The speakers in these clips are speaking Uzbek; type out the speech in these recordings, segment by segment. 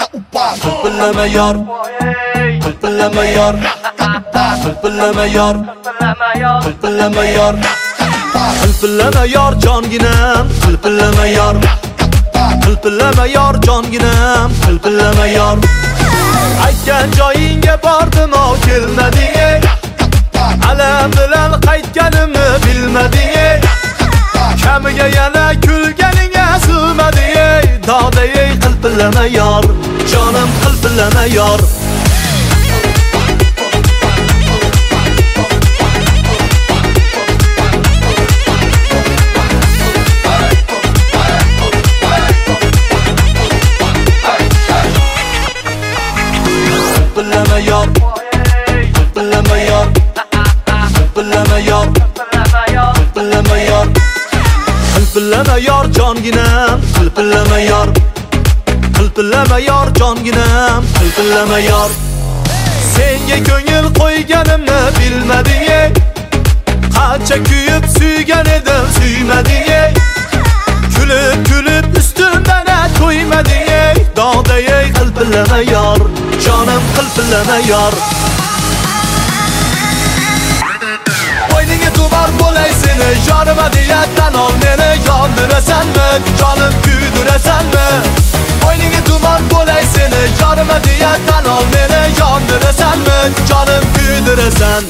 Hılpıllama yar, hılpıllama yar, hılpıllama yar, hılpıllama yar, hılpıllama yar canginem, hılpıllama yar, hılpıllama yar canginem, hılpıllama yar. Aytgan joyingga bordim o kelmading, alam bilan qaytganimni bilmading, kamiga yana kulganingga sig'mading, dodey hılpıllama yar, canım hılpıllama yar. Hılpıllama yar, hılpıllama yar, hılpıllama yar, hılpıllama yar, hılpıllama yar canginem, hılpıllama yar, hılpıllama yar canginem, hılpıllama yar. Senga ko'ngil qo'yganimni bilmading, qancha kuyib suygan edim suymading, kulib kulib ustimdan to'ymading, dodey hılpıllama yar, canım hılpıllama yar. Bo'yningga tubar bo'lay seni, jonima diyatdan ol meni, yondirasanmi, jonim kuydirasanmi? Bo'yningga tubar bo'lay seni, jonima diyatdan ol meni, yondirasanmi, jonim kuydirasan?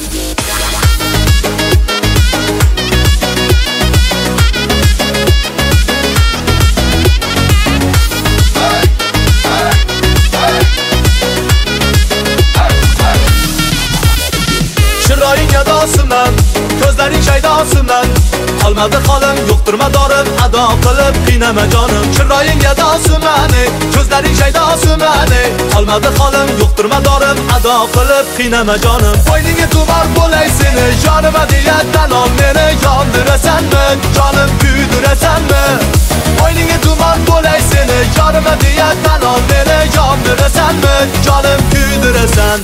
Chiroying adosiman, ko'zlaring shaydosiman, qolmadi qolim, yo'qdir madorim, ado qilib qiynama jonim. Chiroying adosiman, ko'zlaring shaydosiman, qolmadi qolim, yo'qdir madorim, ado qilib qiynama jonim. Bo'yningga tubar bo'lay seni, jonima diyatdan ol meni, yondirasanmi, jonim kuydirasanmi? Bo'yningga tubar bo'lay seni, jonima diyatdan ol meni, yondirasanmi, jonim kuydirasan?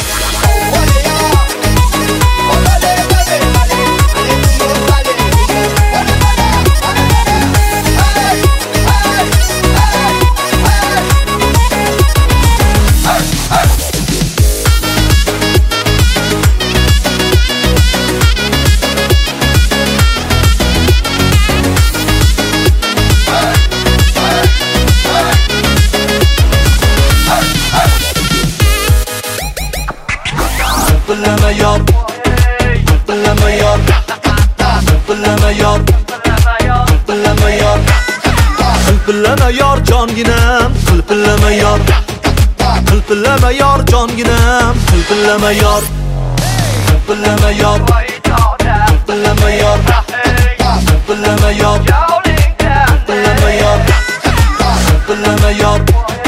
Hılpıllama yar, hılpıllama yar, hılpıllama yar, hılpıllama yar, hılpıllama yar canginem, hılpıllama yar, hılpıllama yar canginem, hılpıllama yar, hılpıllama yar, hılpıllama yar, hılpıllama yar, hılpıllama yar, hılpıllama yar,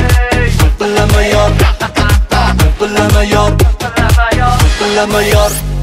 hılpıllama yar, hılpıllama yar, hılpıllama yar.